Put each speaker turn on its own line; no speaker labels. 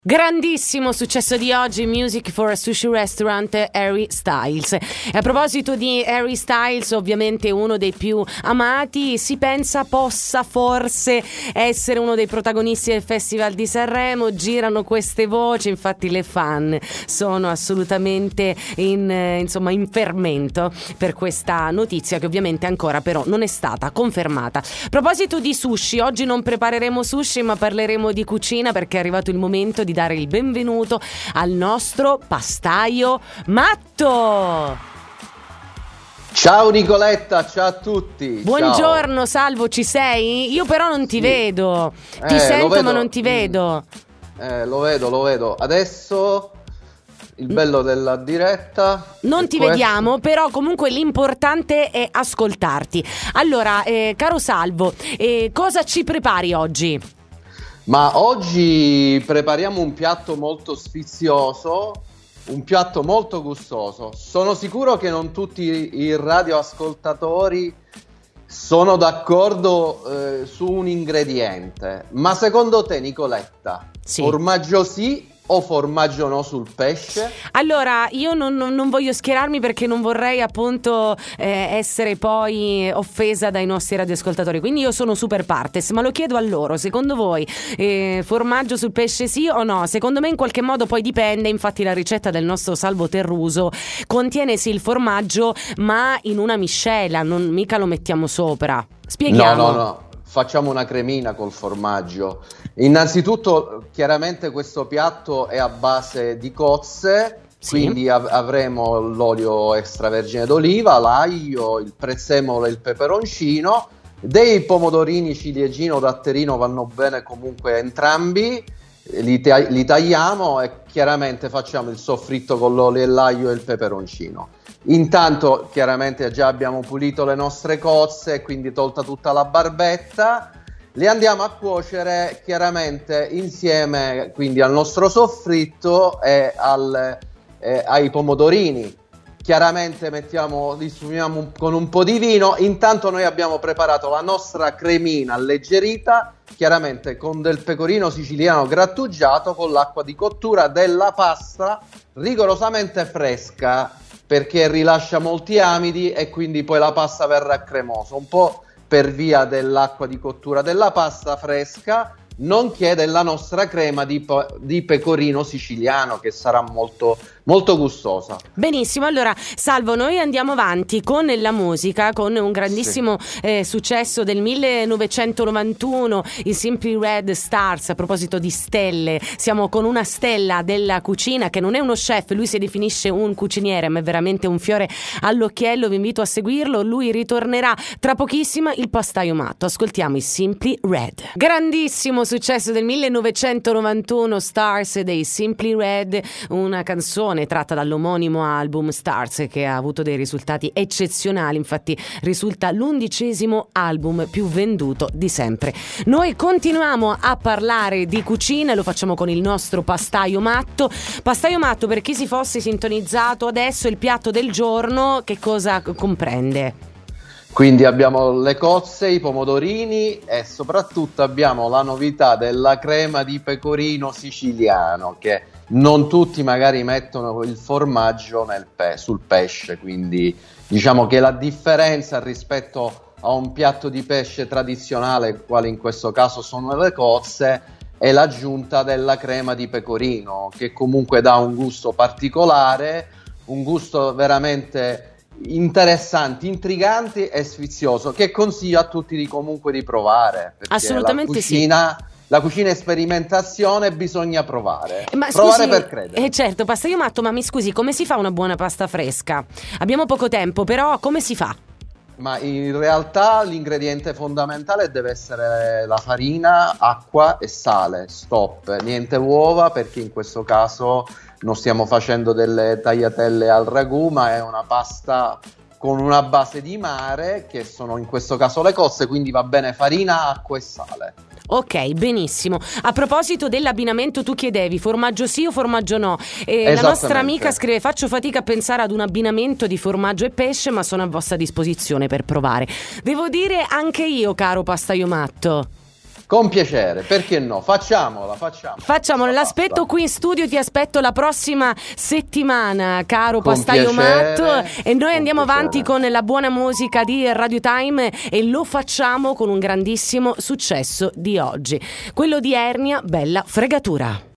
Grandissimo successo di oggi, Music for a Sushi Restaurant, Harry Styles. E a proposito di Harry Styles, ovviamente uno dei più amati, si pensa possa forse essere uno dei protagonisti del Festival di Sanremo. Girano queste voci, infatti le fan sono assolutamente in fermento per questa notizia che ovviamente ancora però non è stata confermata. A proposito di sushi, oggi non prepareremo sushi ma parleremo di cucina, perché è arrivato il momento di dare il benvenuto al nostro pastaio Matto.
Ciao Nicoletta, ciao a tutti.
Buongiorno,
ciao.
Salvo, ci sei? Io però non ti vedo. Ti sento ma non ti vedo.
Lo vedo. Adesso il bello della diretta.
Non ti vediamo, però comunque l'importante è ascoltarti. Allora, caro Salvo, cosa ci prepari oggi?
Ma oggi prepariamo un piatto molto sfizioso, un piatto molto gustoso. Sono sicuro che non tutti i radioascoltatori sono d'accordo su un ingrediente, ma secondo te, Nicoletta,
sì,
formaggio sì o formaggio no sul pesce?
Allora, io non voglio schierarmi, perché non vorrei appunto essere poi offesa dai nostri radioascoltatori, quindi io sono super partes, ma lo chiedo a loro: secondo voi formaggio sul pesce sì o no? Secondo me in qualche modo poi dipende. Infatti la ricetta del nostro Salvo Terruso contiene sì il formaggio, ma in una miscela, non mica lo mettiamo sopra. Spieghiamo.
No. Facciamo una cremina col formaggio. Innanzitutto, chiaramente questo piatto è a base di cozze,
sì.
Quindi avremo l'olio extravergine d'oliva, l'aglio, il prezzemolo e il peperoncino. Dei pomodorini ciliegino o datterino vanno bene comunque entrambi. Li tagliamo e chiaramente facciamo il soffritto con l'olio e l'aglio e il peperoncino. Intanto chiaramente già abbiamo pulito le nostre cozze, quindi tolta tutta la barbetta, le andiamo a cuocere chiaramente insieme quindi al nostro soffritto e ai pomodorini. Chiaramente li sfumiamo con un po' di vino. Intanto noi abbiamo preparato la nostra cremina alleggerita, chiaramente con del pecorino siciliano grattugiato, con l'acqua di cottura della pasta rigorosamente fresca, perché rilascia molti amidi e quindi poi la pasta verrà cremosa, un po' per via dell'acqua di cottura della pasta fresca, nonché della nostra crema di pecorino siciliano, che sarà molto, molto gustosa.
Benissimo, allora Salvo, noi andiamo avanti con la musica, con un grandissimo successo del 1991, i Simply Red Stars. A proposito di stelle, siamo con una stella della cucina, che non è uno chef, lui si definisce un cuciniere, ma è veramente un fiore all'occhiello. Vi invito a seguirlo, lui ritornerà tra pochissimo, il pastaio Matto. Ascoltiamo i Simply Red. Grandissimo successo del 1991, Stars dei Simply Red, una canzone tratta dall'omonimo album Stars, che ha avuto dei risultati eccezionali. Infatti risulta l'11° album più venduto di sempre. Noi continuiamo a parlare di cucina e lo facciamo con il nostro pastaio Matto. Pastaio Matto, per chi si fosse sintonizzato adesso, il piatto del giorno che cosa comprende?
Quindi abbiamo le cozze, i pomodorini e soprattutto abbiamo la novità della crema di pecorino siciliano, che non tutti magari mettono il formaggio sul pesce, quindi diciamo che la differenza rispetto a un piatto di pesce tradizionale, quale in questo caso sono le cozze, è l'aggiunta della crema di pecorino, che comunque dà un gusto particolare, un gusto veramente interessanti, intriganti e sfizioso, che consiglio a tutti comunque di provare, perché
assolutamente
la cucina è sperimentazione, bisogna provare.
Ma
provare
scusi,
per credere.
Certo, pastaio Matto, ma mi scusi, come si fa una buona pasta fresca? Abbiamo poco tempo, però come si fa?
Ma in realtà l'ingrediente fondamentale deve essere la farina, acqua e sale, stop, niente uova, perché in questo caso non stiamo facendo delle tagliatelle al ragù, ma è una pasta con una base di mare, che sono in questo caso le cozze, quindi va bene farina, acqua e sale.
Ok, benissimo. A proposito dell'abbinamento, tu chiedevi formaggio sì o formaggio no. La nostra amica scrive: faccio fatica a pensare ad un abbinamento di formaggio e pesce, ma sono a vostra disposizione per provare. Devo dire anche io, caro pastaio Matto.
Con piacere, perché no? Facciamola.
L'aspetto qui in studio, ti aspetto la prossima settimana, caro
Con
Pastaio
piacere,
Matto, e noi andiamo
piacere.
avanti con la buona musica di Radio Time e lo facciamo con un grandissimo successo di oggi, quello di Ernia Bella Fregatura.